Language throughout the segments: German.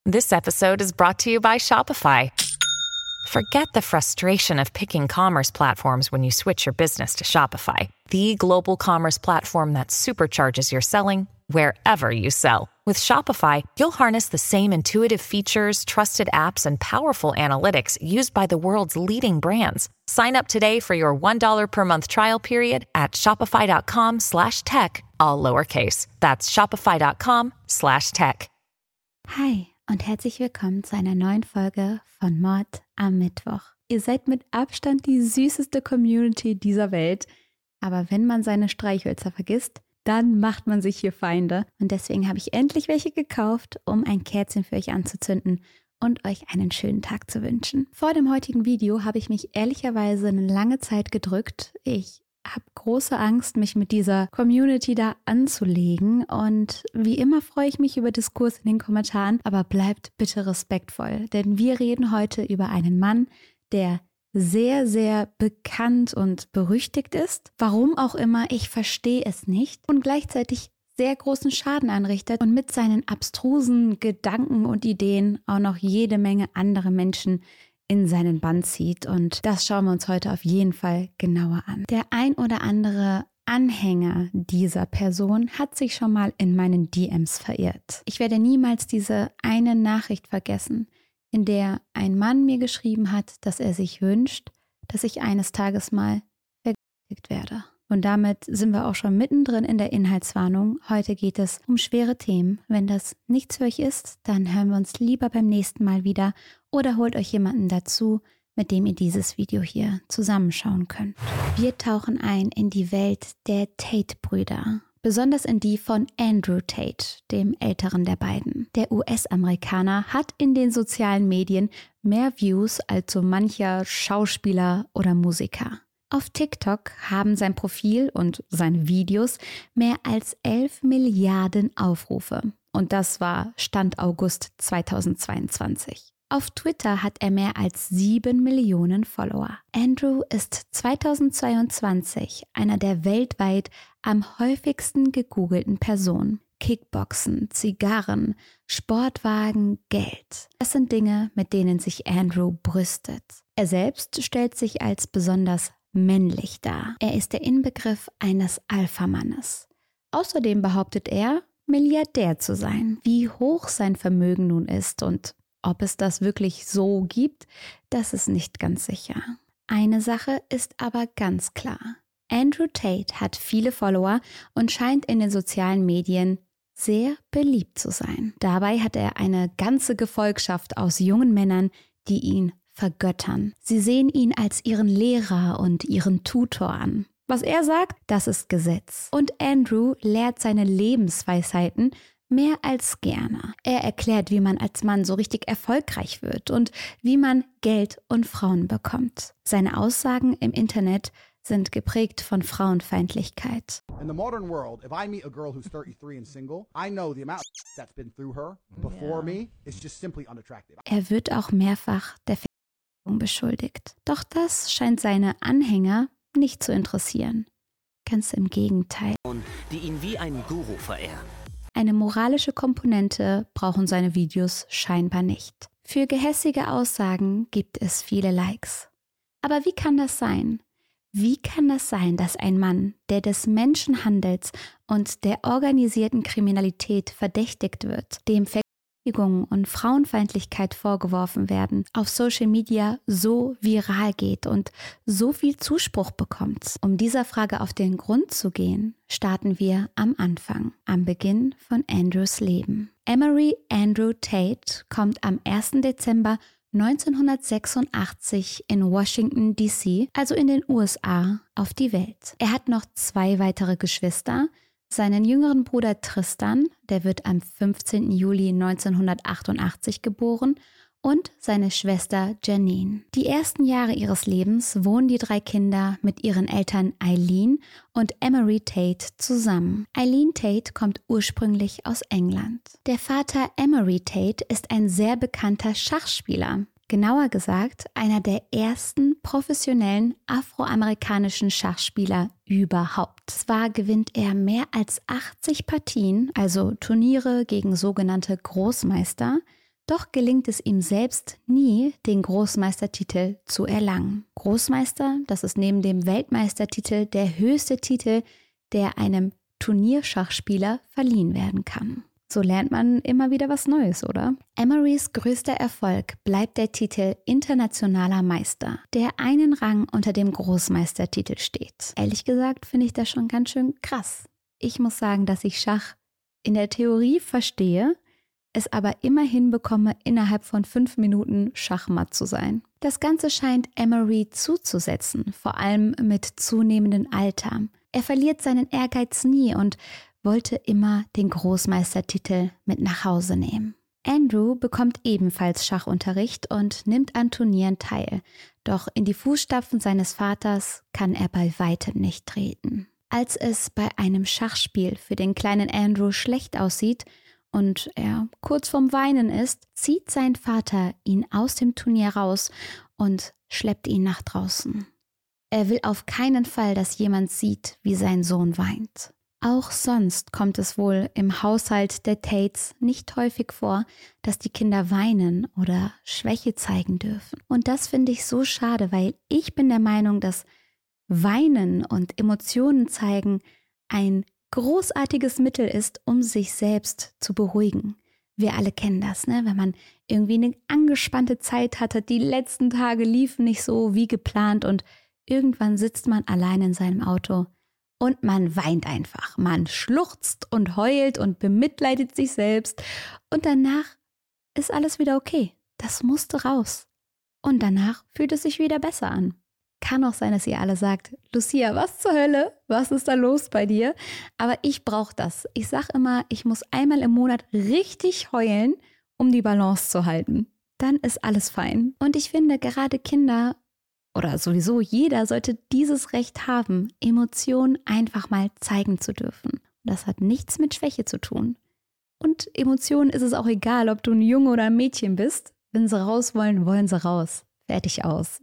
This episode is brought to you by Shopify. Forget the frustration of picking commerce platforms when you switch your business to Shopify, the global commerce platform that supercharges your selling wherever you sell. With Shopify, you'll harness the same intuitive features, trusted apps, and powerful analytics used by the world's leading brands. Sign up today for your $1 per month trial period at shopify.com/tech, all lowercase. That's shopify.com/tech. Hi und herzlich willkommen zu einer neuen Folge von Mord am Mittwoch. Ihr seid mit Abstand die süßeste Community dieser Welt, aber wenn man seine Streichhölzer vergisst, dann macht man sich hier Feinde. Und deswegen habe ich endlich welche gekauft, um ein Kerzchen für euch anzuzünden und euch einen schönen Tag zu wünschen. Vor dem heutigen Video habe ich mich ehrlicherweise eine lange Zeit gedrückt. Ich habe große Angst, mich mit dieser Community da anzulegen. Und wie immer freue ich mich über Diskurs in den Kommentaren, aber bleibt bitte respektvoll. Denn wir reden heute über einen Mann, der sehr, sehr bekannt und berüchtigt ist. Warum auch immer, ich verstehe es nicht. Und gleichzeitig sehr großen Schaden anrichtet und mit seinen abstrusen Gedanken und Ideen auch noch jede Menge andere Menschen in seinen Bann zieht. Und das schauen wir uns heute auf jeden Fall genauer an. Der ein oder andere Anhänger dieser Person hat sich schon mal in meinen DMs verirrt. Ich werde niemals diese eine Nachricht vergessen, in der ein Mann mir geschrieben hat, dass er sich wünscht, dass ich eines Tages mal vergewaltigt werde. Und damit sind wir auch schon mittendrin in der Inhaltswarnung. Heute geht es um schwere Themen. Wenn das nichts für euch ist, dann hören wir uns lieber beim nächsten Mal wieder oder holt euch jemanden dazu, mit dem ihr dieses Video hier zusammenschauen könnt. Wir tauchen ein in die Welt der Tate-Brüder. Besonders in die von Andrew Tate, dem älteren der beiden. Der US-Amerikaner hat in den sozialen Medien mehr Views als so mancher Schauspieler oder Musiker. Auf TikTok haben sein Profil und seine Videos mehr als 11 Milliarden Aufrufe. Und das war Stand August 2022. Auf Twitter hat er mehr als 7 Millionen Follower. Andrew ist 2022 einer der weltweit am häufigsten gegoogelten Personen. Kickboxen, Zigarren, Sportwagen, Geld. Das sind Dinge, mit denen sich Andrew brüstet. Er selbst stellt sich als besonders männlich dar. Er ist der Inbegriff eines Alpha-Mannes. Außerdem behauptet er, Milliardär zu sein. Wie hoch sein Vermögen nun ist und ob es das wirklich so gibt, das ist nicht ganz sicher. Eine Sache ist aber ganz klar. Andrew Tate hat viele Follower und scheint in den sozialen Medien sehr beliebt zu sein. Dabei hat er eine ganze Gefolgschaft aus jungen Männern, die ihn vergöttern. Sie sehen ihn als ihren Lehrer und ihren Tutor an. Was er sagt, das ist Gesetz. Und Andrew lehrt seine Lebensweisheiten mehr als gerne. Er erklärt, wie man als Mann so richtig erfolgreich wird und wie man Geld und Frauen bekommt. Seine Aussagen im Internet sind geprägt von Frauenfeindlichkeit. In the modern world, if I meet a girl who's 33 and single, I know the amount that's been through her before me is just simply unattractive. Er wird auch mehrfach der Vergewaltigung beschuldigt. Doch das scheint seine Anhänger nicht zu interessieren. Ganz im Gegenteil. Die ihn wie einen Guru verehren. Eine moralische Komponente brauchen seine Videos scheinbar nicht. Für gehässige Aussagen gibt es viele Likes. Aber wie kann das sein? Wie kann das sein, dass ein Mann, der des Menschenhandels und der organisierten Kriminalität verdächtigt wird, dem Vergewaltigung und Frauenfeindlichkeit vorgeworfen werden, auf Social Media so viral geht und so viel Zuspruch bekommt? Um dieser Frage auf den Grund zu gehen, starten wir am Anfang, am Beginn von Andrews Leben. Emery Andrew Tate kommt am 1. Dezember 1986 in Washington, D.C., also in den USA, auf die Welt. Er hat noch 2 weitere Geschwister, seinen jüngeren Bruder Tristan, der wird am 15. Juli 1988 geboren, und seine Schwester Janine. Die ersten Jahre ihres Lebens wohnen die 3 Kinder mit ihren Eltern Eileen und Emery Tate zusammen. Eileen Tate kommt ursprünglich aus England. Der Vater Emery Tate ist ein sehr bekannter Schachspieler. Genauer gesagt, einer der ersten professionellen afroamerikanischen Schachspieler überhaupt. Zwar gewinnt er mehr als 80 Partien, also Turniere gegen sogenannte Großmeister, Doch gelingt es ihm selbst nie, den Großmeistertitel zu erlangen. Großmeister, das ist neben dem Weltmeistertitel der höchste Titel, der einem Turnierschachspieler verliehen werden kann. So lernt man immer wieder was Neues, oder? Emerys größter Erfolg bleibt der Titel Internationaler Meister, der einen Rang unter dem Großmeistertitel steht. Ehrlich gesagt finde ich das schon ganz schön krass. Ich muss sagen, dass ich Schach in der Theorie verstehe, es aber immerhin bekomme, innerhalb von 5 Minuten schachmatt zu sein. Das Ganze scheint Emery zuzusetzen, vor allem mit zunehmendem Alter. Er verliert seinen Ehrgeiz nie und wollte immer den Großmeistertitel mit nach Hause nehmen. Andrew bekommt ebenfalls Schachunterricht und nimmt an Turnieren teil, doch in die Fußstapfen seines Vaters kann er bei weitem nicht treten. Als es bei einem Schachspiel für den kleinen Andrew schlecht aussieht und er kurz vorm Weinen ist, zieht sein Vater ihn aus dem Turnier raus und schleppt ihn nach draußen. Er will auf keinen Fall, dass jemand sieht, wie sein Sohn weint. Auch sonst kommt es wohl im Haushalt der Tates nicht häufig vor, dass die Kinder weinen oder Schwäche zeigen dürfen. Und das finde ich so schade, weil ich bin der Meinung, dass Weinen und Emotionen zeigen ein großartiges Mittel ist, um sich selbst zu beruhigen. Wir alle kennen das, ne? Wenn man irgendwie eine angespannte Zeit hatte, die letzten Tage liefen nicht so wie geplant und irgendwann sitzt man allein in seinem Auto und man weint einfach. Man schluchzt und heult und bemitleidet sich selbst und danach ist alles wieder okay. Das musste raus. Und danach fühlt es sich wieder besser an. Kann auch sein, dass ihr alle sagt, Lucia, was zur Hölle? Was ist da los bei dir? Aber ich brauche das. Ich sage immer, ich muss einmal im Monat richtig heulen, um die Balance zu halten. Dann ist alles fein. Und ich finde, gerade Kinder oder sowieso jeder sollte dieses Recht haben, Emotionen einfach mal zeigen zu dürfen. Das hat nichts mit Schwäche zu tun. Und Emotionen ist es auch egal, ob du ein Junge oder ein Mädchen bist. Wenn sie raus wollen, wollen sie raus. Fertig aus.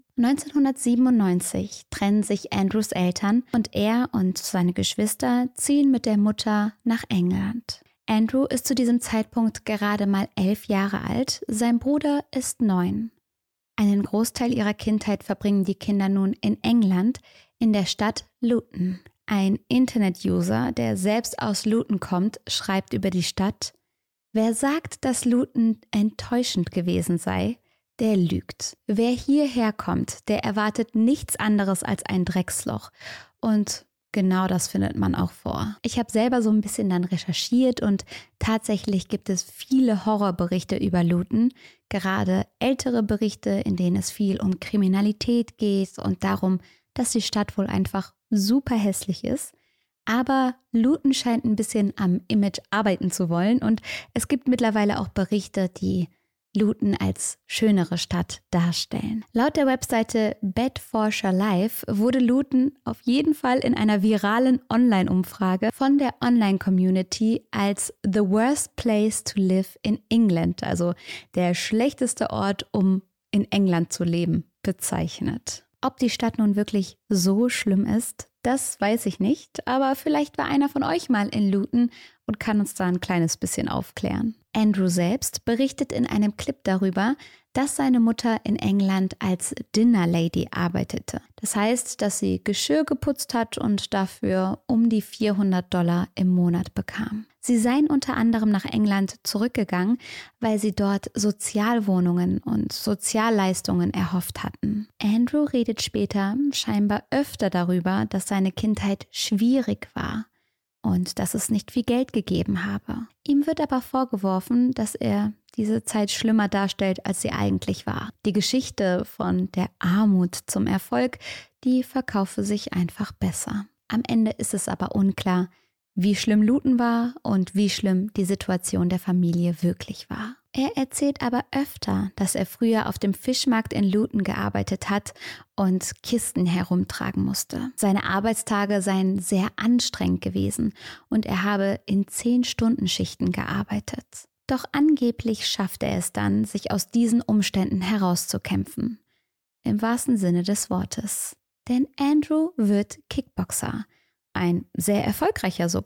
1997 trennen sich Andrews Eltern und er und seine Geschwister ziehen mit der Mutter nach England. Andrew ist zu diesem Zeitpunkt gerade mal 11 Jahre alt, sein Bruder ist 9. Einen Großteil ihrer Kindheit verbringen die Kinder nun in England, in der Stadt Luton. Ein Internet-User, der selbst aus Luton kommt, schreibt über die Stadt: Wer sagt, dass Luton enttäuschend gewesen sei, der lügt. Wer hierher kommt, der erwartet nichts anderes als ein Drecksloch. Und genau das findet man auch vor. Ich habe selber so ein bisschen dann recherchiert und tatsächlich gibt es viele Horrorberichte über Luton, gerade ältere Berichte, in denen es viel um Kriminalität geht und darum, dass die Stadt wohl einfach super hässlich ist. Aber Luton scheint ein bisschen am Image arbeiten zu wollen und es gibt mittlerweile auch Berichte, die Luton als schönere Stadt darstellen. Laut der Webseite Bedfordshire Live wurde Luton auf jeden Fall in einer viralen Online-Umfrage von der Online-Community als the worst place to live in England, also der schlechteste Ort, um in England zu leben, bezeichnet. Ob die Stadt nun wirklich so schlimm ist, das weiß ich nicht, aber vielleicht war einer von euch mal in Luton und kann uns da ein kleines bisschen aufklären. Andrew selbst berichtet in einem Clip darüber, dass seine Mutter in England als Dinner Lady arbeitete. Das heißt, dass sie Geschirr geputzt hat und dafür um die $400 im Monat bekam. Sie seien unter anderem nach England zurückgegangen, weil sie dort Sozialwohnungen und Sozialleistungen erhofft hatten. Andrew redet später scheinbar öfter darüber, dass seine Kindheit schwierig war und dass es nicht viel Geld gegeben habe. Ihm wird aber vorgeworfen, dass er diese Zeit schlimmer darstellt, als sie eigentlich war. Die Geschichte von der Armut zum Erfolg, die verkaufe sich einfach besser. Am Ende ist es aber unklar, wie schlimm Luton war und wie schlimm die Situation der Familie wirklich war. Er erzählt aber öfter, dass er früher auf dem Fischmarkt in Luton gearbeitet hat und Kisten herumtragen musste. Seine Arbeitstage seien sehr anstrengend gewesen und er habe in 10-Stunden-Schichten gearbeitet. Doch angeblich schaffte er es dann, sich aus diesen Umständen herauszukämpfen. Im wahrsten Sinne des Wortes. Denn Andrew wird Kickboxer. Ein sehr erfolgreicher sogar.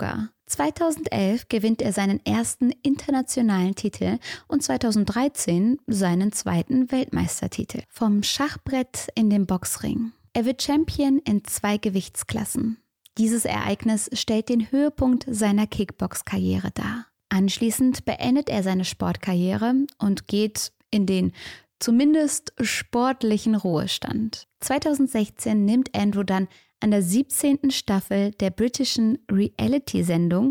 2011 gewinnt er seinen ersten internationalen Titel und 2013 seinen zweiten Weltmeistertitel. Vom Schachbrett in den Boxring. Er wird Champion in 2 Gewichtsklassen. Dieses Ereignis stellt den Höhepunkt seiner Kickbox-Karriere dar. Anschließend beendet er seine Sportkarriere und geht in den zumindest sportlichen Ruhestand. 2016 nimmt Andrew dann an der 17. Staffel der britischen Reality-Sendung,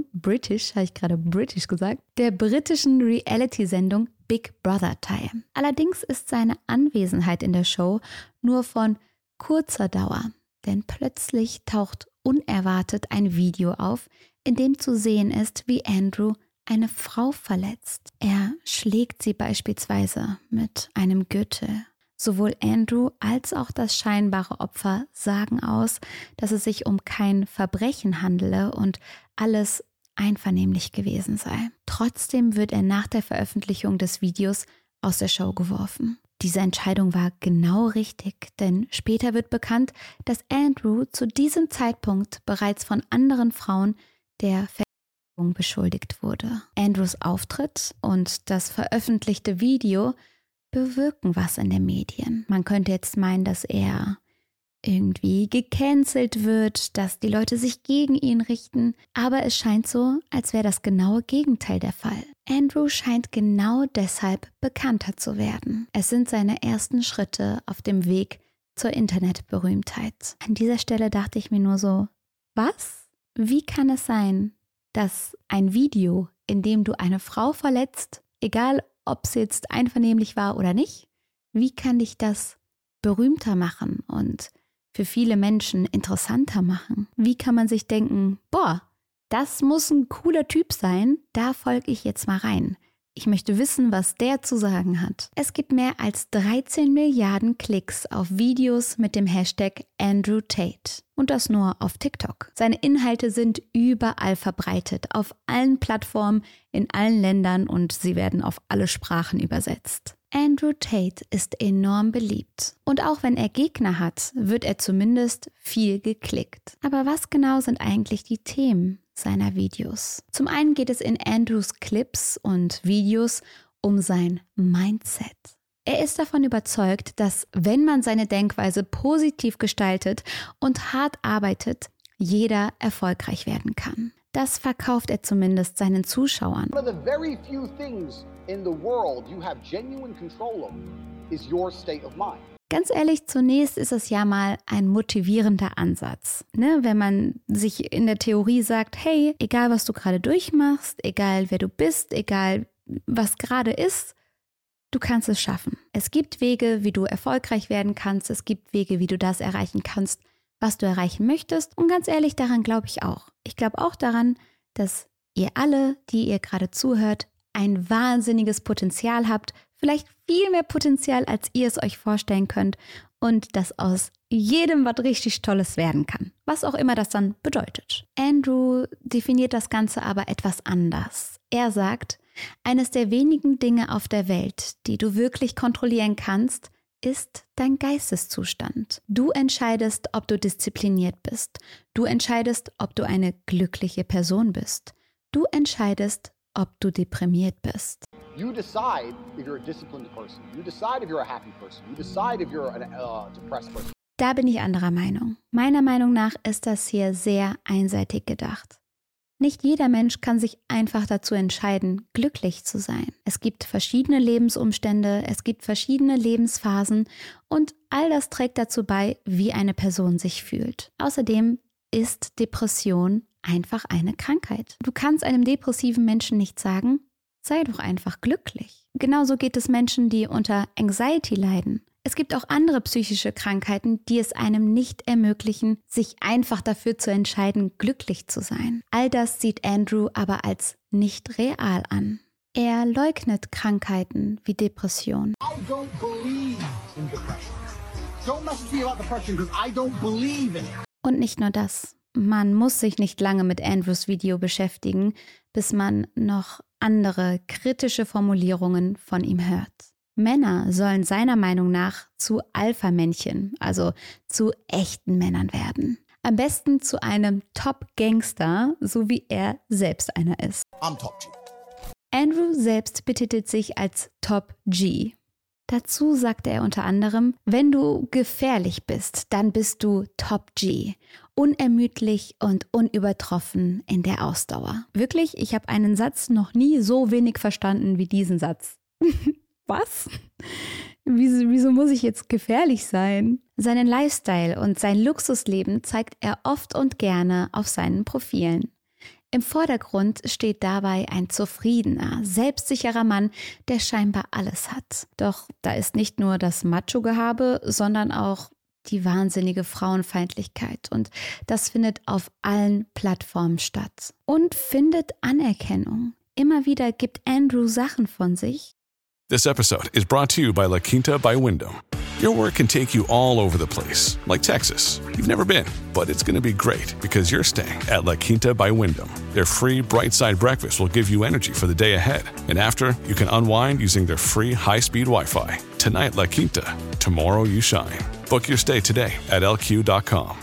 der britischen Reality-Sendung Big Brother teil. Allerdings ist seine Anwesenheit in der Show nur von kurzer Dauer, denn plötzlich taucht unerwartet ein Video auf, in dem zu sehen ist, wie Andrew eine Frau verletzt. Er schlägt sie beispielsweise mit einem Gürtel. Sowohl Andrew als auch das scheinbare Opfer sagen aus, dass es sich um kein Verbrechen handele und alles einvernehmlich gewesen sei. Trotzdem wird er nach der Veröffentlichung des Videos aus der Show geworfen. Diese Entscheidung war genau richtig, denn später wird bekannt, dass Andrew zu diesem Zeitpunkt bereits von anderen Frauen der Vergewaltigung beschuldigt wurde. Andrews Auftritt und das veröffentlichte Video bewirken was in den Medien. Man könnte jetzt meinen, dass er irgendwie gecancelt wird, dass die Leute sich gegen ihn richten, aber es scheint so, als wäre das genaue Gegenteil der Fall. Andrew scheint genau deshalb bekannter zu werden. Es sind seine ersten Schritte auf dem Weg zur Internetberühmtheit. An dieser Stelle dachte ich mir nur so, was? Wie kann es sein, dass ein Video, in dem du eine Frau verletzt, egal ob es jetzt einvernehmlich war oder nicht, wie kann dich das berühmter machen und für viele Menschen interessanter machen? Wie kann man sich denken, boah, das muss ein cooler Typ sein, da folge ich jetzt mal rein. Ich möchte wissen, was der zu sagen hat. Es gibt mehr als 13 Milliarden Klicks auf Videos mit dem Hashtag Andrew Tate. Und das nur auf TikTok. Seine Inhalte sind überall verbreitet, auf allen Plattformen, in allen Ländern und sie werden auf alle Sprachen übersetzt. Andrew Tate ist enorm beliebt. Und auch wenn er Gegner hat, wird er zumindest viel geklickt. Aber was genau sind eigentlich die Themen seiner Videos? Zum einen geht es in Andrews Clips und Videos um sein Mindset. Er ist davon überzeugt, dass wenn man seine Denkweise positiv gestaltet und hart arbeitet, jeder erfolgreich werden kann. Das verkauft er zumindest seinen Zuschauern. One of the very few things in the world you have genuine control over is your state of mind. Ganz ehrlich, zunächst ist es ja mal ein motivierender Ansatz. Wenn man sich in der Theorie sagt, hey, egal was du gerade durchmachst, egal wer du bist, egal was gerade ist, du kannst es schaffen. Es gibt Wege, wie du erfolgreich werden kannst. Es gibt Wege, wie du das erreichen kannst, was du erreichen möchtest. Und ganz ehrlich, daran glaube ich auch. Ich glaube auch daran, dass ihr alle, die ihr gerade zuhört, ein wahnsinniges Potenzial habt. Vielleicht viel mehr Potenzial, als ihr es euch vorstellen könnt. Und dass aus jedem was richtig Tolles werden kann. Was auch immer das dann bedeutet. Andrew definiert das Ganze aber etwas anders. Er sagt, eines der wenigen Dinge auf der Welt, die du wirklich kontrollieren kannst, ist dein Geisteszustand. Du entscheidest, ob du diszipliniert bist. Du entscheidest, ob du eine glückliche Person bist. Du entscheidest, ob du deprimiert bist. You decide if you're a disciplined person. You decide if you're a happy person. You decide if you're a depressed person. Da bin ich anderer Meinung. Meiner Meinung nach ist das hier sehr einseitig gedacht. Nicht jeder Mensch kann sich einfach dazu entscheiden, glücklich zu sein. Es gibt verschiedene Lebensumstände, es gibt verschiedene Lebensphasen und all das trägt dazu bei, wie eine Person sich fühlt. Außerdem ist Depression einfach eine Krankheit. Du kannst einem depressiven Menschen nicht sagen, sei doch einfach glücklich. Genauso geht es Menschen, die unter Anxiety leiden. Es gibt auch andere psychische Krankheiten, die es einem nicht ermöglichen, sich einfach dafür zu entscheiden, glücklich zu sein. All das sieht Andrew aber als nicht real an. Er leugnet Krankheiten wie Depression. I don't believe in depression. Don't message me about depression because I don't believe in it. Und nicht nur das. Man muss sich nicht lange mit Andrews Video beschäftigen, bis man noch andere kritische Formulierungen von ihm hört. Männer sollen seiner Meinung nach zu Alpha-Männchen, also zu echten Männern werden. Am besten zu einem Top-Gangster, so wie er selbst einer ist. I'm Top G. Andrew selbst betitelt sich als Top G. Dazu sagte er unter anderem, wenn du gefährlich bist, dann bist du Top G. Unermüdlich und unübertroffen in der Ausdauer. Wirklich, ich habe einen Satz noch nie so wenig verstanden wie diesen Satz. Was? Wieso muss ich jetzt gefährlich sein? Seinen Lifestyle und sein Luxusleben zeigt er oft und gerne auf seinen Profilen. Im Vordergrund steht dabei ein zufriedener, selbstsicherer Mann, der scheinbar alles hat. Doch da ist nicht nur das Macho-Gehabe, sondern auch die wahnsinnige Frauenfeindlichkeit. Und das findet auf allen Plattformen statt. Und findet Anerkennung. Immer wieder gibt Andrew Sachen von sich. This episode is brought to you by La Quinta by Wyndham. Your work can take you all over the place, like Texas. You've never been, but it's going to be great because you're staying at La Quinta by Wyndham. Their free Bright Side breakfast will give you energy for the day ahead. And after, you can unwind using their free high-speed Wi-Fi. Tonight, La Quinta. Tomorrow, you shine. Book your stay today at lq.com.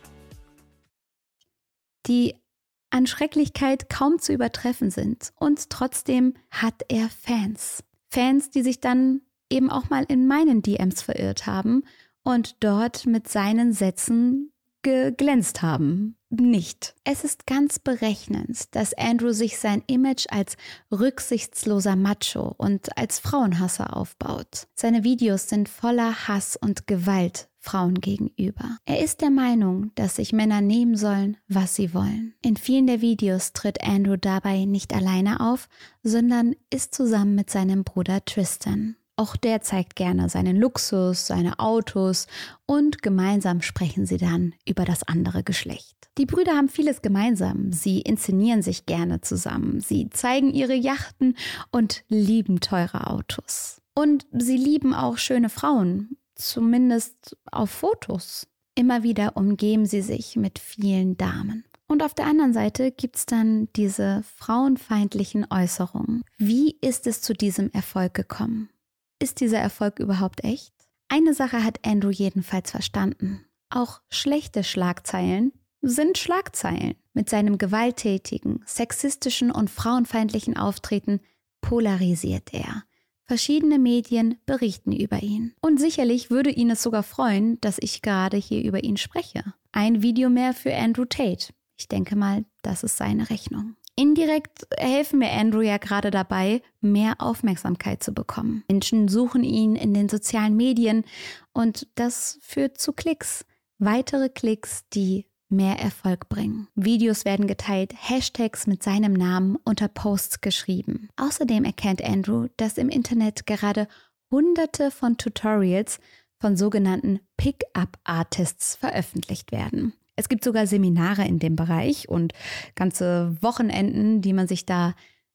Die an Schrecklichkeit kaum zu übertreffen sind. Und trotzdem hat er Fans. Fans, die sich dann eben auch mal in meinen DMs verirrt haben und dort mit seinen Sätzen geglänzt haben. Nicht. Es ist ganz berechnend, dass Andrew sich sein Image als rücksichtsloser Macho und als Frauenhasser aufbaut. Seine Videos sind voller Hass und Gewalt Frauen gegenüber. Er ist der Meinung, dass sich Männer nehmen sollen, was sie wollen. In vielen der Videos tritt Andrew dabei nicht alleine auf, sondern ist zusammen mit seinem Bruder Tristan. Auch der zeigt gerne seinen Luxus, seine Autos und gemeinsam sprechen sie dann über das andere Geschlecht. Die Brüder haben vieles gemeinsam. Sie inszenieren sich gerne zusammen. Sie zeigen ihre Yachten und lieben teure Autos. Und sie lieben auch schöne Frauen, zumindest auf Fotos. Immer wieder umgeben sie sich mit vielen Damen. Und auf der anderen Seite gibt es dann diese frauenfeindlichen Äußerungen. Wie ist es zu diesem Erfolg gekommen? Ist dieser Erfolg überhaupt echt? Eine Sache hat Andrew jedenfalls verstanden. Auch schlechte Schlagzeilen sind Schlagzeilen. Mit seinem gewalttätigen, sexistischen und frauenfeindlichen Auftreten polarisiert er. Verschiedene Medien berichten über ihn. Und sicherlich würde ihn es sogar freuen, dass ich gerade hier über ihn spreche. Ein Video mehr für Andrew Tate. Ich denke mal, das ist seine Rechnung. Indirekt helfen mir Andrew ja gerade dabei, mehr Aufmerksamkeit zu bekommen. Menschen suchen ihn in den sozialen Medien und das führt zu Klicks. Weitere Klicks, die mehr Erfolg bringen. Videos werden geteilt, Hashtags mit seinem Namen unter Posts geschrieben. Außerdem erkennt Andrew, dass im Internet gerade Hunderte von Tutorials von sogenannten Pick-up-Artists veröffentlicht werden. Es gibt sogar Seminare in dem Bereich und ganze Wochenenden, die man sich da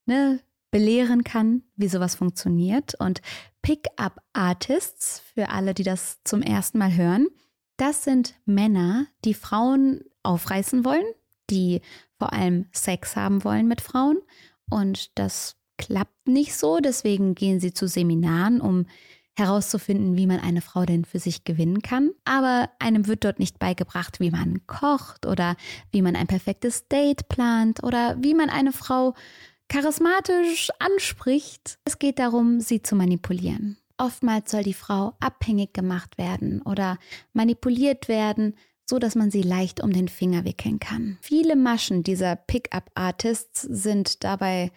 belehren kann, wie sowas funktioniert. Und Pick-up-Artists, für alle, die das zum ersten Mal hören, das sind Männer, die Frauen aufreißen wollen, die vor allem Sex haben wollen mit Frauen. Und das klappt nicht so, deswegen gehen sie zu Seminaren, um herauszufinden, wie man eine Frau denn für sich gewinnen kann. Aber einem wird dort nicht beigebracht, wie man kocht oder wie man ein perfektes Date plant oder wie man eine Frau charismatisch anspricht. Es geht darum, sie zu manipulieren. Oftmals soll die Frau abhängig gemacht werden oder manipuliert werden, so dass man sie leicht um den Finger wickeln kann. Viele Maschen dieser Pick-up-Artists sind dabei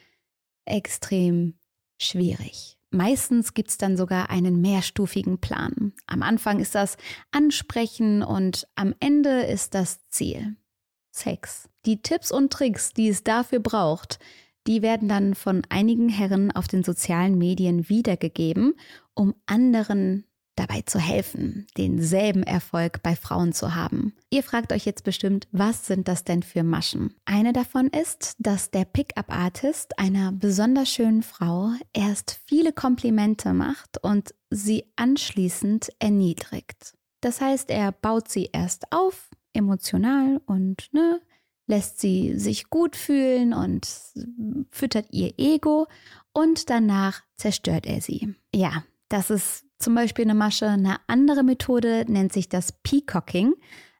extrem schwierig. Meistens gibt es dann sogar einen mehrstufigen Plan. Am Anfang ist das Ansprechen und am Ende ist das Ziel Sex. Die Tipps und Tricks, die es dafür braucht, die werden dann von einigen Herren auf den sozialen Medien wiedergegeben, um anderen dabei zu helfen, denselben Erfolg bei Frauen zu haben. Ihr fragt euch jetzt bestimmt, was sind das denn für Maschen? Eine davon ist, dass der Pick-up-Artist einer besonders schönen Frau erst viele Komplimente macht und sie anschließend erniedrigt. Das heißt, er baut sie erst auf, emotional und lässt sie sich gut fühlen und füttert ihr Ego und danach zerstört er sie. Ja, das ist zum Beispiel eine Masche. Eine andere Methode nennt sich das Peacocking.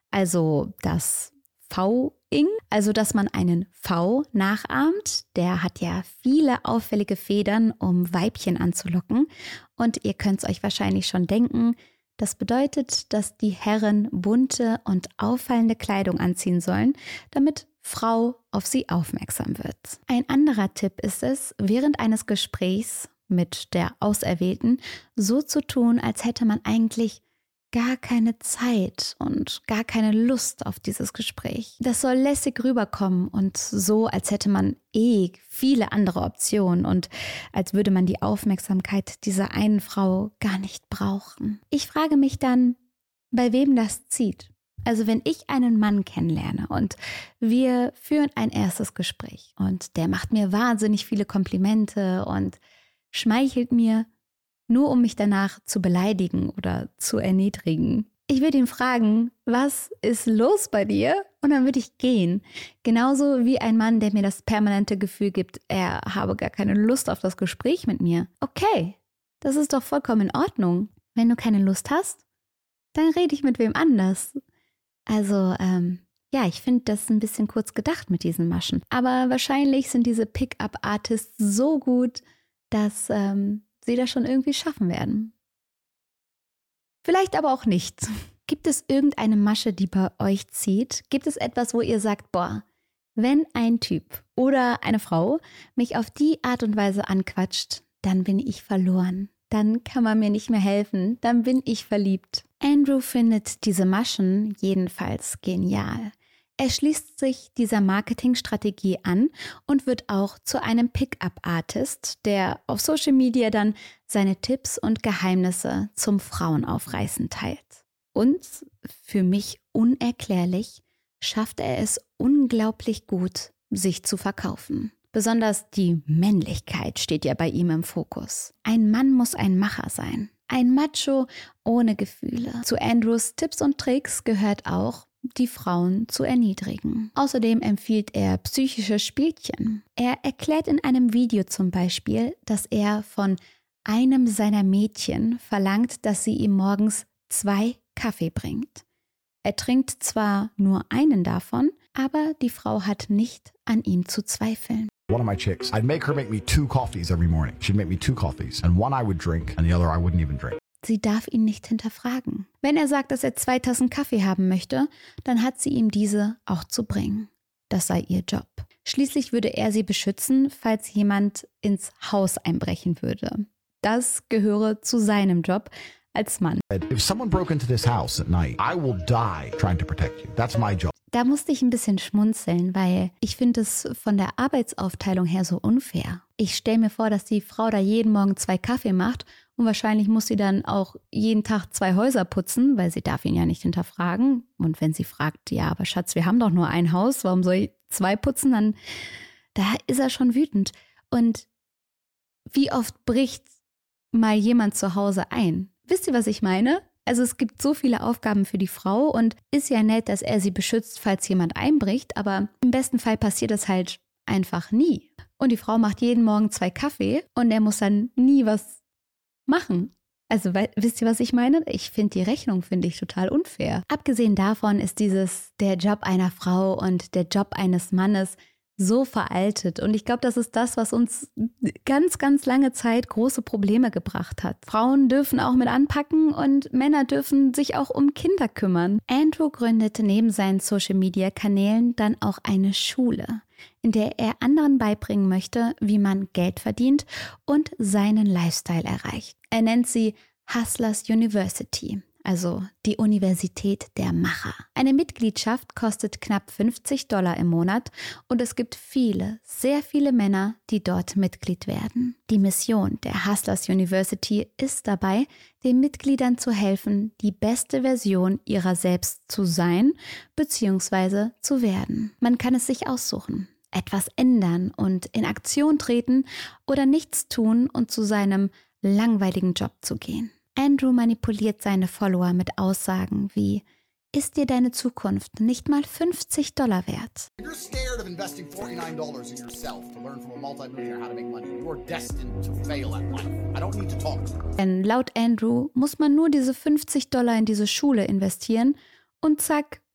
also das V-Ing, also dass man einen V nachahmt. Der hat ja viele auffällige Federn, um Weibchen anzulocken. Und ihr könnt es euch wahrscheinlich schon denken, das bedeutet, dass die Herren bunte und auffallende Kleidung anziehen sollen, damit Frau auf sie aufmerksam wird. Ein anderer Tipp ist es, während eines Gesprächs mit der Auserwählten so zu tun, als hätte man eigentlich gar keine Zeit und gar keine Lust auf dieses Gespräch. Das soll lässig rüberkommen und so, als hätte man viele andere Optionen und als würde man die Aufmerksamkeit dieser einen Frau gar nicht brauchen. Ich frage mich dann, bei wem das zieht. Also wenn ich einen Mann kennenlerne und wir führen ein erstes Gespräch und der macht mir wahnsinnig viele Komplimente und schmeichelt mir, nur um mich danach zu beleidigen oder zu erniedrigen. Ich würde ihn fragen, was ist los bei dir? Und dann würde ich gehen. Genauso wie ein Mann, der mir das permanente Gefühl gibt, er habe gar keine Lust auf das Gespräch mit mir. Okay, das ist doch vollkommen in Ordnung. Wenn du keine Lust hast, dann rede ich mit wem anders. Also, ich finde das ein bisschen kurz gedacht mit diesen Maschen. Aber wahrscheinlich sind diese Pick-up-Artists so gut, dass sie das schon irgendwie schaffen werden. Vielleicht aber auch nicht. Gibt es irgendeine Masche, die bei euch zieht? Gibt es etwas, wo ihr sagt, wenn ein Typ oder eine Frau mich auf die Art und Weise anquatscht, dann bin ich verloren. Dann kann man mir nicht mehr helfen. Dann bin ich verliebt. Andrew findet diese Maschen jedenfalls genial. Er schließt sich dieser Marketingstrategie an und wird auch zu einem Pick-up-Artist, der auf Social Media dann seine Tipps und Geheimnisse zum Frauenaufreißen teilt. Und, für mich unerklärlich, schafft er es unglaublich gut, sich zu verkaufen. Besonders die Männlichkeit steht ja bei ihm im Fokus. Ein Mann muss ein Macher sein. Ein Macho ohne Gefühle. Zu Andrews Tipps und Tricks gehört auch, die Frauen zu erniedrigen. Außerdem empfiehlt er psychische Spielchen. Er erklärt in einem Video zum Beispiel, dass er von einem seiner Mädchen verlangt, dass sie ihm morgens 2 Kaffee bringt. Er trinkt zwar nur einen davon, aber die Frau hat nicht an ihm zu zweifeln. One of my chicks, I'd make her make me 2 coffees every morning. She'd make me 2 coffees, and one I would drink, and the other I wouldn't even drink. Sie darf ihn nicht hinterfragen. Wenn er sagt, dass er 2 Tassen Kaffee haben möchte, dann hat sie ihm diese auch zu bringen. Das sei ihr Job. Schließlich würde er sie beschützen, falls jemand ins Haus einbrechen würde. Das gehöre zu seinem Job als Mann. If someone broke into this house at night, I will die trying to protect you. That's my job. Da musste ich ein bisschen schmunzeln, weil ich finde es von der Arbeitsaufteilung her so unfair. Ich stelle mir vor, dass die Frau da jeden Morgen 2 Kaffee macht und wahrscheinlich muss sie dann auch jeden Tag 2 Häuser putzen, weil sie darf ihn ja nicht hinterfragen. Und wenn sie fragt, ja, aber Schatz, wir haben doch nur ein Haus, warum soll ich 2 putzen? Dann da ist er schon wütend. Und wie oft bricht mal jemand zu Hause ein? Wisst ihr, was ich meine? Also es gibt so viele Aufgaben für die Frau und ist ja nett, dass er sie beschützt, falls jemand einbricht, aber im besten Fall passiert das halt einfach nie. Und die Frau macht jeden Morgen 2 Kaffee und er muss dann nie was machen. Also wisst ihr, was ich meine? Ich finde die Rechnung, total unfair. Abgesehen davon ist der Job einer Frau und der Job eines Mannes so veraltet. Und ich glaube, das ist das, was uns ganz, ganz lange Zeit große Probleme gebracht hat. Frauen dürfen auch mit anpacken und Männer dürfen sich auch um Kinder kümmern. Andrew gründete neben seinen Social-Media-Kanälen dann auch eine Schule, in der er anderen beibringen möchte, wie man Geld verdient und seinen Lifestyle erreicht. Er nennt sie Hustlers University. Also die Universität der Macher. Eine Mitgliedschaft kostet knapp $50 im Monat und es gibt sehr viele Männer, die dort Mitglied werden. Die Mission der Hustlers University ist dabei, den Mitgliedern zu helfen, die beste Version ihrer selbst zu sein bzw. zu werden. Man kann es sich aussuchen, etwas ändern und in Aktion treten oder nichts tun und zu seinem langweiligen Job zu gehen. Andrew manipuliert seine Follower mit Aussagen wie: Ist dir deine Zukunft nicht mal $50 wert? If you're scared of investing $49 in yourself to learn from a multimillionaire how to make money, you are destined to fail at life. I don't need to talk to you. Denn laut Andrew muss man nur diese $50 in diese Schule investieren und zack,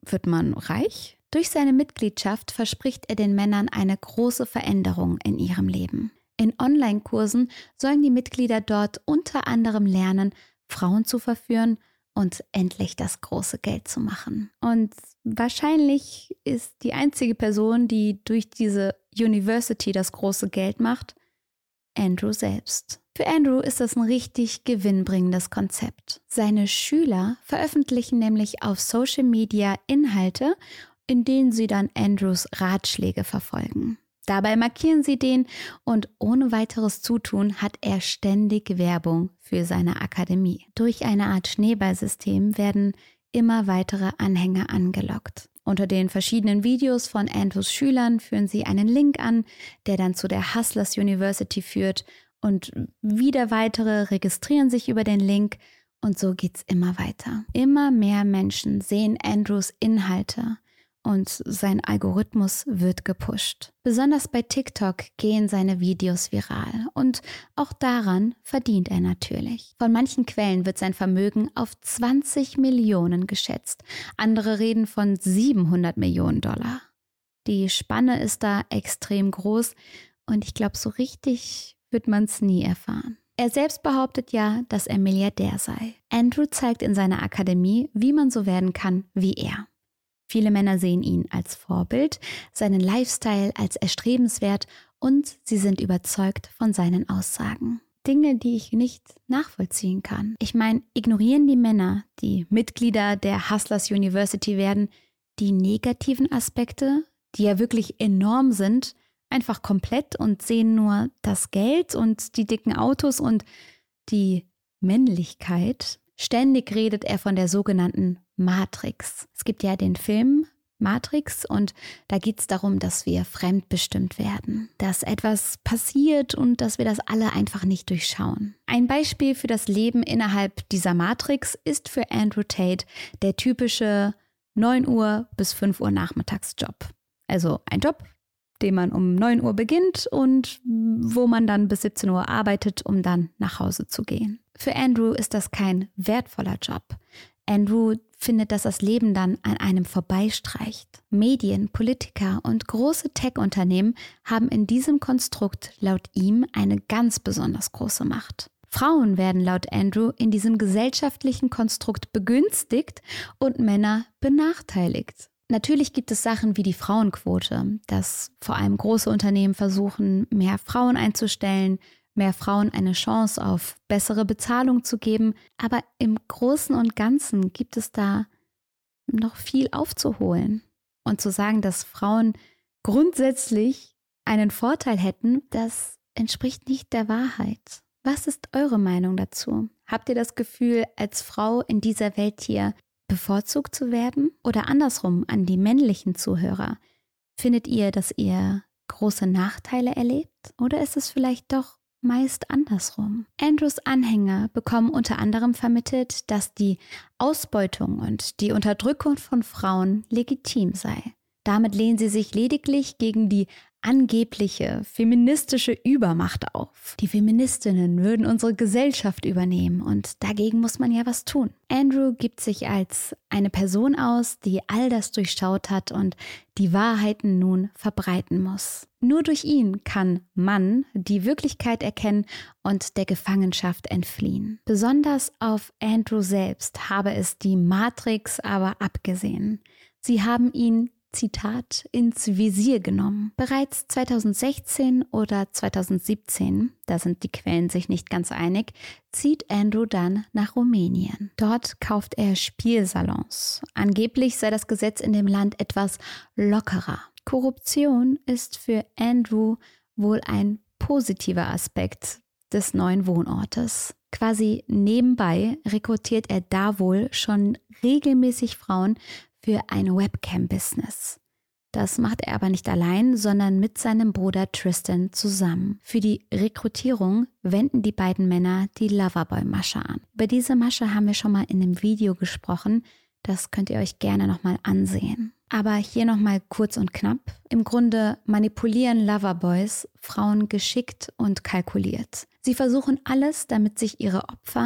wird man reich? Durch seine Mitgliedschaft verspricht er den Männern eine große Veränderung in ihrem Leben. In Online-Kursen sollen die Mitglieder dort unter anderem lernen, Frauen zu verführen und endlich das große Geld zu machen. Und wahrscheinlich ist die einzige Person, die durch diese University das große Geld macht, Andrew selbst. Für Andrew ist das ein richtig gewinnbringendes Konzept. Seine Schüler veröffentlichen nämlich auf Social Media Inhalte, in denen sie dann Andrews Ratschläge verfolgen. Dabei markieren sie den und ohne weiteres Zutun hat er ständig Werbung für seine Akademie. Durch eine Art Schneeballsystem werden immer weitere Anhänger angelockt. Unter den verschiedenen Videos von Andrews Schülern führen sie einen Link an, der dann zu der Hustlers University führt und wieder weitere registrieren sich über den Link und so geht's immer weiter. Immer mehr Menschen sehen Andrews Inhalte und sein Algorithmus wird gepusht. Besonders bei TikTok gehen seine Videos viral und auch daran verdient er natürlich. Von manchen Quellen wird sein Vermögen auf 20 Millionen geschätzt. Andere reden von 700 Millionen $. Die Spanne ist da extrem groß und ich glaube, so richtig wird man es nie erfahren. Er selbst behauptet ja, dass er Milliardär sei. Andrew zeigt in seiner Akademie, wie man so werden kann wie er. Viele Männer sehen ihn als Vorbild, seinen Lifestyle als erstrebenswert und sie sind überzeugt von seinen Aussagen. Dinge, die ich nicht nachvollziehen kann. Ich meine, ignorieren die Männer, die Mitglieder der Hustlers University werden, die negativen Aspekte, die ja wirklich enorm sind, einfach komplett und sehen nur das Geld und die dicken Autos und die Männlichkeit. Ständig redet er von der sogenannten Matrix. Es gibt ja den Film Matrix und da geht es darum, dass wir fremdbestimmt werden, dass etwas passiert und dass wir das alle einfach nicht durchschauen. Ein Beispiel für das Leben innerhalb dieser Matrix ist für Andrew Tate der typische 9 Uhr bis 5 Uhr Nachmittagsjob. Also ein Job, den man um 9 Uhr beginnt und wo man dann bis 17 Uhr arbeitet, um dann nach Hause zu gehen. Für Andrew ist das kein wertvoller Job. Andrew findet, dass das Leben dann an einem vorbeistreicht. Medien, Politiker und große Tech-Unternehmen haben in diesem Konstrukt laut ihm eine ganz besonders große Macht. Frauen werden laut Andrew in diesem gesellschaftlichen Konstrukt begünstigt und Männer benachteiligt. Natürlich gibt es Sachen wie die Frauenquote, dass vor allem große Unternehmen versuchen, mehr Frauen einzustellen, mehr Frauen eine Chance auf bessere Bezahlung zu geben. Aber im Großen und Ganzen gibt es da noch viel aufzuholen. Und zu sagen, dass Frauen grundsätzlich einen Vorteil hätten, das entspricht nicht der Wahrheit. Was ist eure Meinung dazu? Habt ihr das Gefühl, als Frau in dieser Welt hier bevorzugt zu werden? Oder andersrum an die männlichen Zuhörer. Findet ihr, dass ihr große Nachteile erlebt? Oder ist es vielleicht doch meist andersrum? Andrews Anhänger bekommen unter anderem vermittelt, dass die Ausbeutung und die Unterdrückung von Frauen legitim sei. Damit lehnen sie sich lediglich gegen die angebliche feministische Übermacht auf. Die Feministinnen würden unsere Gesellschaft übernehmen und dagegen muss man ja was tun. Andrew gibt sich als eine Person aus, die all das durchschaut hat und die Wahrheiten nun verbreiten muss. Nur durch ihn kann man die Wirklichkeit erkennen und der Gefangenschaft entfliehen. Besonders auf Andrew selbst habe es die Matrix aber abgesehen. Sie haben ihn, Zitat, ins Visier genommen. Bereits 2016 oder 2017, da sind die Quellen sich nicht ganz einig, zieht Andrew dann nach Rumänien. Dort kauft er Spielsalons. Angeblich sei das Gesetz in dem Land etwas lockerer. Korruption ist für Andrew wohl ein positiver Aspekt des neuen Wohnortes. Quasi nebenbei rekrutiert er da wohl schon regelmäßig Frauen für ein Webcam-Business. Das macht er aber nicht allein, sondern mit seinem Bruder Tristan zusammen. Für die Rekrutierung wenden die beiden Männer die Loverboy-Masche an. Über diese Masche haben wir schon mal in einem Video gesprochen. Das könnt ihr euch gerne nochmal ansehen. Aber hier nochmal kurz und knapp. Im Grunde manipulieren Loverboys Frauen geschickt und kalkuliert. Sie versuchen alles, damit sich ihre Opfer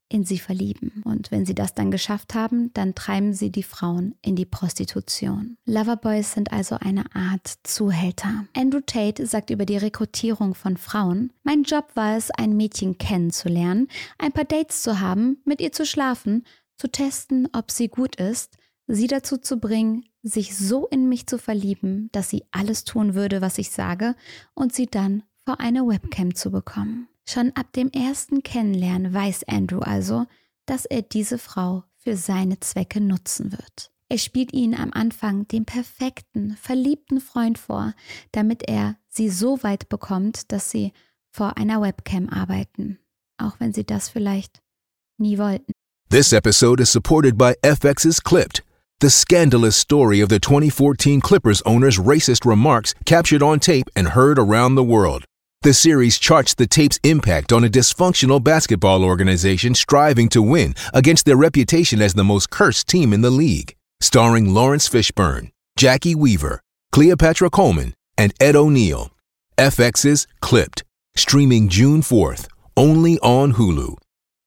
in sie verlieben. Und wenn sie das dann geschafft haben, dann treiben sie die Frauen in die Prostitution. Loverboys sind also eine Art Zuhälter. Andrew Tate sagt über die Rekrutierung von Frauen: Mein Job war es, ein Mädchen kennenzulernen, ein paar Dates zu haben, mit ihr zu schlafen, zu testen, ob sie gut ist, sie dazu zu bringen, sich so in mich zu verlieben, dass sie alles tun würde, was ich sage, und sie dann vor eine Webcam zu bekommen. Schon ab dem ersten Kennenlernen weiß Andrew also, dass er diese Frau für seine Zwecke nutzen wird. Er spielt ihnen am Anfang den perfekten, verliebten Freund vor, damit er sie so weit bekommt, dass sie vor einer Webcam arbeiten, auch wenn sie das vielleicht nie wollten. This episode is supported by FX's Clipped, the scandalous story of the 2014 Clippers owner's racist remarks captured on tape and heard around the world. The series charts the tape's impact on a dysfunctional basketball organization striving to win against their reputation as the most cursed team in the league. Starring Lawrence Fishburne, Jackie Weaver, Cleopatra Coleman, and Ed O'Neill. FX's Clipped, streaming June 4th, only on Hulu.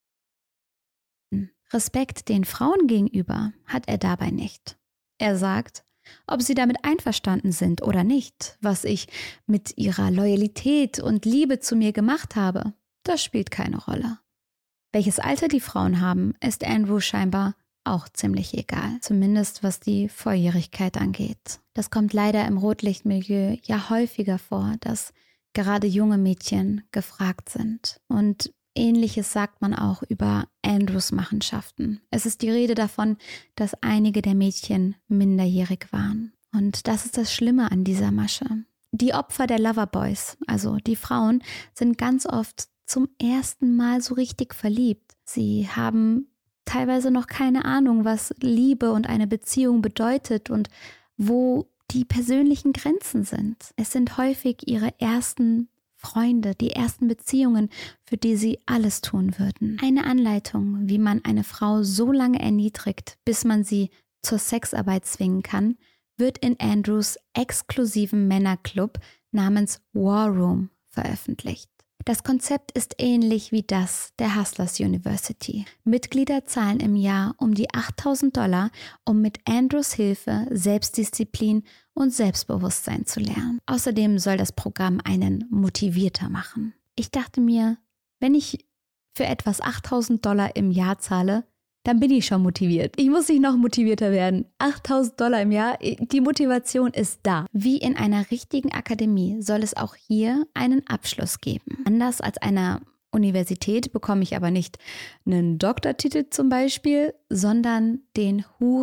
Respekt den Frauen gegenüber hat er dabei nicht. Er sagt, ob sie damit einverstanden sind oder nicht, was ich mit ihrer Loyalität und Liebe zu mir gemacht habe, das spielt keine Rolle. Welches Alter die Frauen haben, ist Andrew scheinbar auch ziemlich egal, zumindest was die Volljährigkeit angeht. Das kommt leider im Rotlichtmilieu ja häufiger vor, dass gerade junge Mädchen gefragt sind. Und Ähnliches sagt man auch über Andrews Machenschaften. Es ist die Rede davon, dass einige der Mädchen minderjährig waren. Und das ist das Schlimme an dieser Masche. Die Opfer der Loverboys, also die Frauen, sind ganz oft zum ersten Mal so richtig verliebt. Sie haben teilweise noch keine Ahnung, was Liebe und eine Beziehung bedeutet und wo die persönlichen Grenzen sind. Es sind häufig ihre ersten Freunde, die ersten Beziehungen, für die sie alles tun würden. Eine Anleitung, wie man eine Frau so lange erniedrigt, bis man sie zur Sexarbeit zwingen kann, wird in Andrews exklusiven Männerclub namens War Room veröffentlicht. Das Konzept ist ähnlich wie das der Hustlers University. Mitglieder zahlen im Jahr um die $8.000, um mit Andrews Hilfe Selbstdisziplin und Selbstbewusstsein zu lernen. Außerdem soll das Programm einen motivierter machen. Ich dachte mir, wenn ich für etwas $8.000 im Jahr zahle, dann bin ich schon motiviert. Ich muss nicht noch motivierter werden. $8.000 im Jahr, die Motivation ist da. Wie in einer richtigen Akademie soll es auch hier einen Abschluss geben. Anders als einer Universität bekomme ich aber nicht einen Doktortitel zum Beispiel, sondern den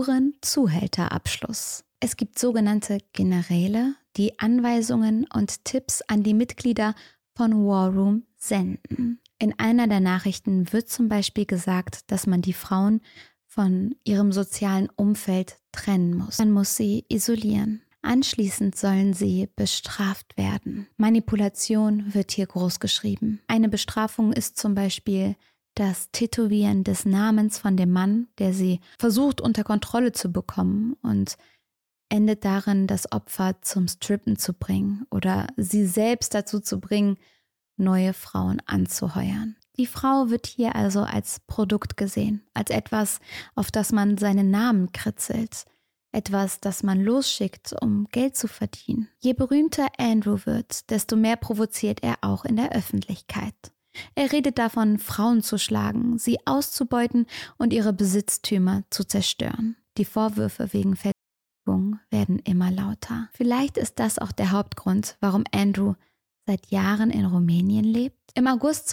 Huren-Zuhälter-Abschluss. Es gibt sogenannte Generäle, die Anweisungen und Tipps an die Mitglieder von War Room senden. In einer der Nachrichten wird zum Beispiel gesagt, dass man die Frauen von ihrem sozialen Umfeld trennen muss. Man muss sie isolieren. Anschließend sollen sie bestraft werden. Manipulation wird hier groß geschrieben. Eine Bestrafung ist zum Beispiel das Tätowieren des Namens von dem Mann, der sie versucht unter Kontrolle zu bekommen und endet darin, das Opfer zum Strippen zu bringen oder sie selbst dazu zu bringen, neue Frauen anzuheuern. Die Frau wird hier also als Produkt gesehen, als etwas, auf das man seinen Namen kritzelt, etwas, das man losschickt, um Geld zu verdienen. Je berühmter Andrew wird, desto mehr provoziert er auch in der Öffentlichkeit. Er redet davon, Frauen zu schlagen, sie auszubeuten und ihre Besitztümer zu zerstören. Die Vorwürfe wegen Vergewaltigung werden immer lauter. Vielleicht ist das auch der Hauptgrund, warum Andrew seit Jahren in Rumänien lebt. Im August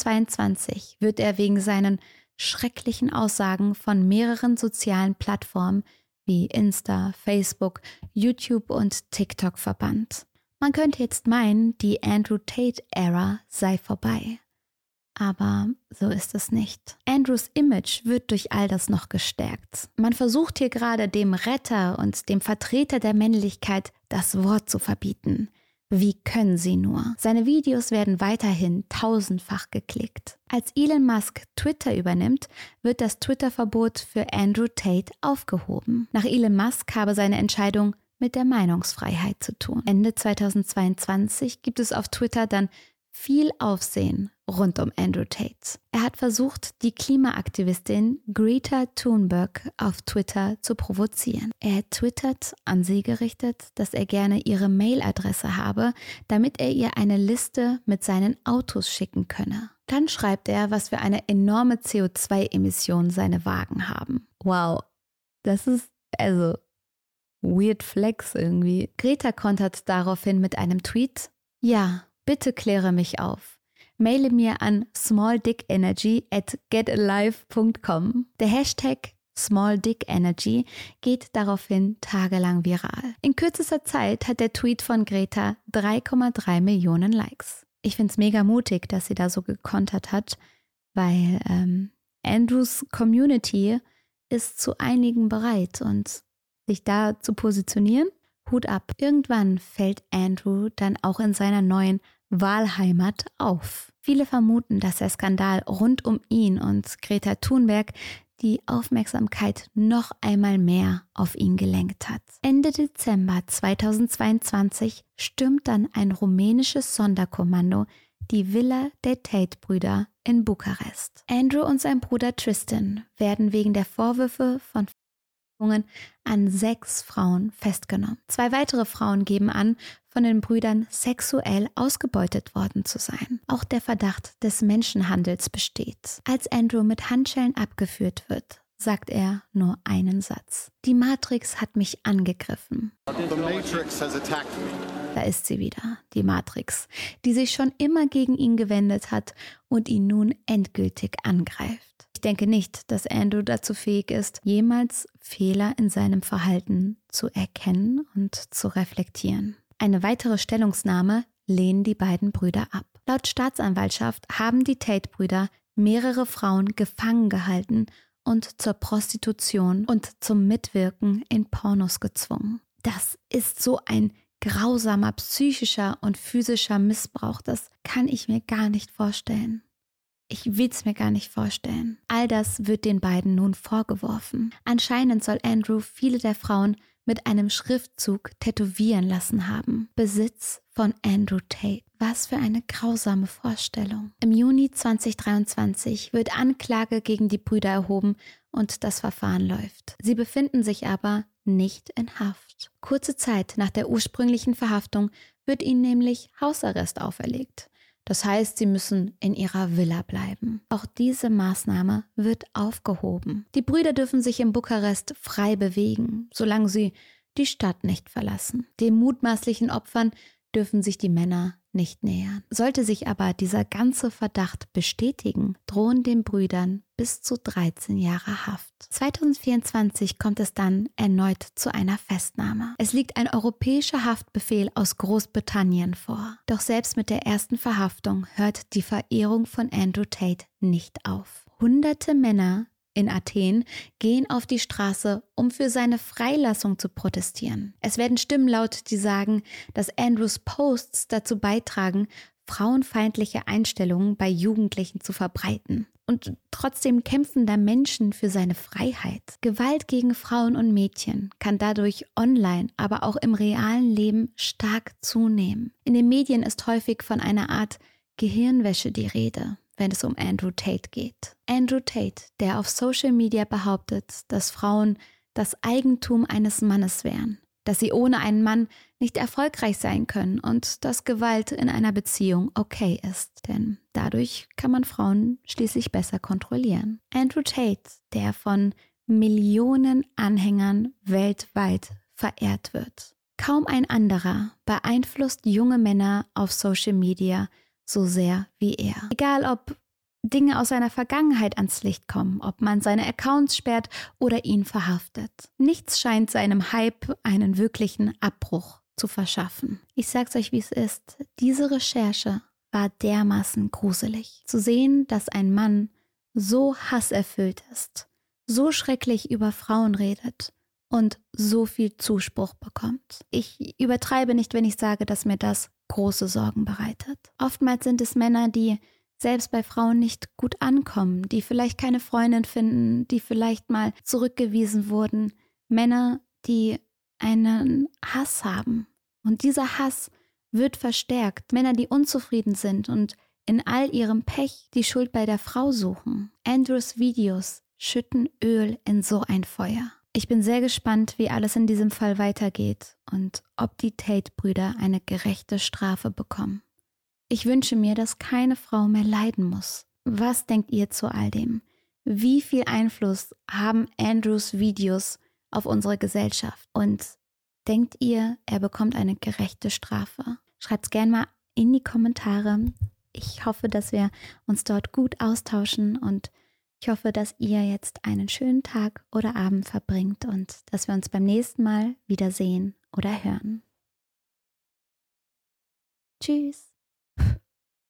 2022 wird er wegen seinen schrecklichen Aussagen von mehreren sozialen Plattformen wie Insta, Facebook, YouTube und TikTok verbannt. Man könnte jetzt meinen, die Andrew Tate-Ära sei vorbei. Aber so ist es nicht. Andrews Image wird durch all das noch gestärkt. Man versucht hier gerade dem Retter und dem Vertreter der Männlichkeit das Wort zu verbieten. Wie können sie nur? Seine Videos werden weiterhin tausendfach geklickt. Als Elon Musk Twitter übernimmt, wird das Twitter-Verbot für Andrew Tate aufgehoben. Nach Elon Musk habe seine Entscheidung mit der Meinungsfreiheit zu tun. Ende 2022 gibt es auf Twitter dann viel Aufsehen rund um Andrew Tate. Er hat versucht, die Klimaaktivistin Greta Thunberg auf Twitter zu provozieren. Er twittert an sie gerichtet, dass er gerne ihre Mailadresse habe, damit er ihr eine Liste mit seinen Autos schicken könne. Dann schreibt er, was für eine enorme CO2-Emission seine Wagen haben. Wow, das ist also weird flex irgendwie. Greta kontert daraufhin mit einem Tweet: Ja, bitte kläre mich auf. Maile mir an smalldickenergy@getalive.com. Der Hashtag smalldickenergy geht daraufhin tagelang viral. In kürzester Zeit hat der Tweet von Greta 3,3 Millionen Likes. Ich finde es mega mutig, dass sie da so gekontert hat, weil Andrews Community ist zu einigen bereit und sich da zu positionieren, Hut ab. Irgendwann fällt Andrew dann auch in seiner neuen Wahlheimat auf. Viele vermuten, dass der Skandal rund um ihn und Greta Thunberg die Aufmerksamkeit noch einmal mehr auf ihn gelenkt hat. Ende Dezember 2022 stürmt dann ein rumänisches Sonderkommando die Villa der Tate-Brüder in Bukarest. Andrew und sein Bruder Tristan werden wegen der Vorwürfe von an 6 Frauen festgenommen. 2 weitere Frauen geben an, von den Brüdern sexuell ausgebeutet worden zu sein. Auch der Verdacht des Menschenhandels besteht. Als Andrew mit Handschellen abgeführt wird, sagt er nur einen Satz: Die Matrix hat mich angegriffen. The Matrix has attacked me. Da ist sie wieder, die Matrix, die sich schon immer gegen ihn gewendet hat und ihn nun endgültig angreift. Ich denke nicht, dass Andrew dazu fähig ist, jemals Fehler in seinem Verhalten zu erkennen und zu reflektieren. Eine weitere Stellungnahme lehnen die beiden Brüder ab. Laut Staatsanwaltschaft haben die Tate-Brüder mehrere Frauen gefangen gehalten und zur Prostitution und zum Mitwirken in Pornos gezwungen. Das ist so ein grausamer psychischer und physischer Missbrauch, das kann ich mir gar nicht vorstellen. Ich will es mir gar nicht vorstellen. All das wird den beiden nun vorgeworfen. Anscheinend soll Andrew viele der Frauen mit einem Schriftzug tätowieren lassen haben. Besitz von Andrew Tate. Was für eine grausame Vorstellung. Im Juni 2023 wird Anklage gegen die Brüder erhoben und das Verfahren läuft. Sie befinden sich aber nicht in Haft. Kurze Zeit nach der ursprünglichen Verhaftung wird ihnen nämlich Hausarrest auferlegt. Das heißt, sie müssen in ihrer Villa bleiben. Auch diese Maßnahme wird aufgehoben. Die Brüder dürfen sich in Bukarest frei bewegen, solange sie die Stadt nicht verlassen. Den mutmaßlichen Opfern dürfen sich die Männer nicht nähern. Sollte sich aber dieser ganze Verdacht bestätigen, drohen den Brüdern bis zu 13 Jahre Haft. 2024 kommt es dann erneut zu einer Festnahme. Es liegt ein europäischer Haftbefehl aus Großbritannien vor. Doch selbst mit der ersten Verhaftung hört die Verehrung von Andrew Tate nicht auf. Hunderte Männer in Athen gehen auf die Straße, um für seine Freilassung zu protestieren. Es werden Stimmen laut, die sagen, dass Andrews Posts dazu beitragen, frauenfeindliche Einstellungen bei Jugendlichen zu verbreiten. Und trotzdem kämpfen da Menschen für seine Freiheit. Gewalt gegen Frauen und Mädchen kann dadurch online, aber auch im realen Leben stark zunehmen. In den Medien ist häufig von einer Art Gehirnwäsche die Rede, wenn es um Andrew Tate geht. Andrew Tate, der auf Social Media behauptet, dass Frauen das Eigentum eines Mannes wären, dass sie ohne einen Mann nicht erfolgreich sein können und dass Gewalt in einer Beziehung okay ist, denn dadurch kann man Frauen schließlich besser kontrollieren. Andrew Tate, der von Millionen Anhängern weltweit verehrt wird. Kaum ein anderer beeinflusst junge Männer auf Social Media so sehr wie er. Egal, ob Dinge aus seiner Vergangenheit ans Licht kommen, ob man seine Accounts sperrt oder ihn verhaftet. Nichts scheint seinem Hype einen wirklichen Abbruch zu verschaffen. Ich sag's euch, wie es ist. Diese Recherche war dermaßen gruselig. Zu sehen, dass ein Mann so hasserfüllt ist, so schrecklich über Frauen redet und so viel Zuspruch bekommt. Ich übertreibe nicht, wenn ich sage, dass mir das große Sorgen bereitet. Oftmals sind es Männer, die selbst bei Frauen nicht gut ankommen, die vielleicht keine Freundin finden, die vielleicht mal zurückgewiesen wurden. Männer, die einen Hass haben. Und dieser Hass wird verstärkt. Männer, die unzufrieden sind und in all ihrem Pech die Schuld bei der Frau suchen. Andrews Videos schütten Öl in so ein Feuer. Ich bin sehr gespannt, wie alles in diesem Fall weitergeht und ob die Tate-Brüder eine gerechte Strafe bekommen. Ich wünsche mir, dass keine Frau mehr leiden muss. Was denkt ihr zu all dem? Wie viel Einfluss haben Andrews Videos auf unsere Gesellschaft? Und denkt ihr, er bekommt eine gerechte Strafe? Schreibt es gerne mal in die Kommentare. Ich hoffe, dass wir uns dort gut austauschen und ich hoffe, dass ihr jetzt einen schönen Tag oder Abend verbringt und dass wir uns beim nächsten Mal wiedersehen oder hören. Tschüss.